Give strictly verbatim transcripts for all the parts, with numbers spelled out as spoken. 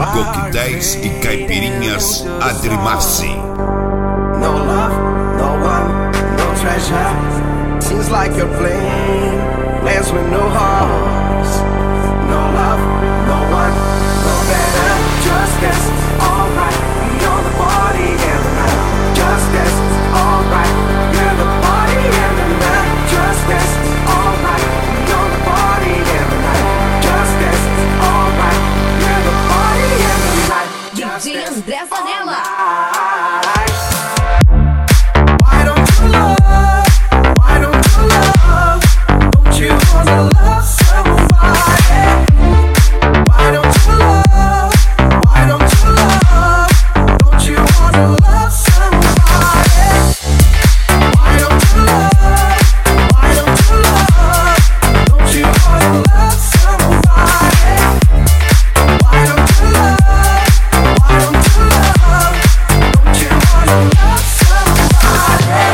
Coquetéis e caipirinhas Adrimassi. No love, no one, no treasure. Seems like you're playing lands with no hearts. No love, no one, no better. Just as alright, you're the party and the night. Just as alright, you're the party and the night. Just as alright, you're the party and the night. Just as alright, you're the party and the night. Just D J as André Zanella. alright. Why don't you love? Why don't you love? Don't you wanna love somebody? Why don't you love? Why don't you love? Don't you wanna love somebody? Why don't you love? Why don't you love? Don't you wanna love somebody? Why don't you love? Why don't you love? Don't you wanna love somebody?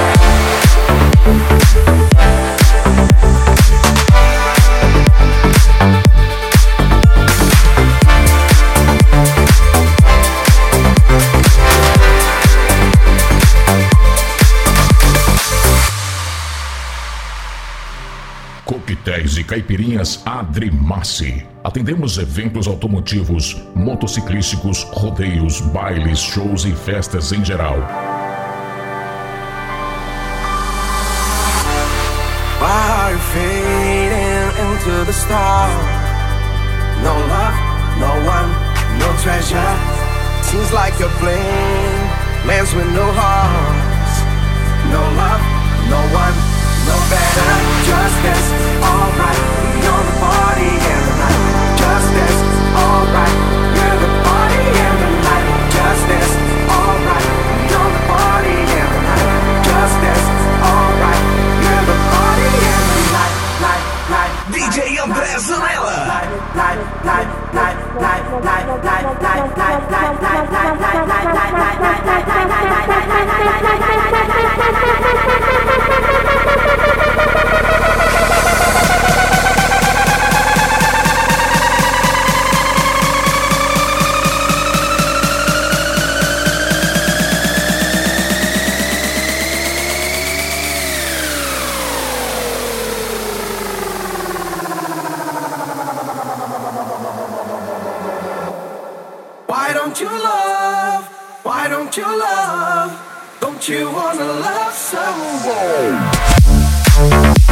Coquetéis e caipirinhas Adrimassi. Atendemos eventos automotivos, motociclísticos, rodeios, bailes, shows e festas em geral. Why are you fading into the storm? No love, no one, no treasure. Seems like you're playing lands with no hearts. No love, no one, no better. Just as alright, you're the party and the night. Just as alright, you're the party and the night. Just as alright, you're the party and the night. Just as alright, you're the party and the night. Night, night. D J André Zanella. Night, night, night, night, night, night, night, night, night, night, night, night, night, night, Why don't you love? Why don't you love? Don't you wanna love someone?